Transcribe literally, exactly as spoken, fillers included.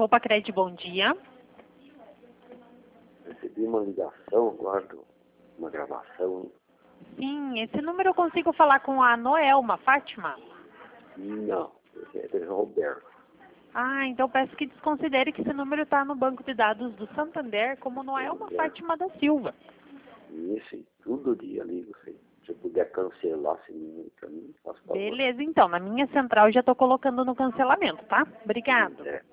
Opa Cred, bom dia. Recebi uma ligação, guardo uma gravação. Sim, esse número eu consigo falar com a Noelma Fátima? Não, esse é Roberto. Ah, então peço que desconsidere que esse número está no banco de dados do Santander como Noelma É. Fátima da Silva. Isso, e todo dia ligo, se se eu puder cancelar esse número para mim, faço favor. Beleza, então, na minha central já estou colocando no cancelamento, tá? Obrigado. É.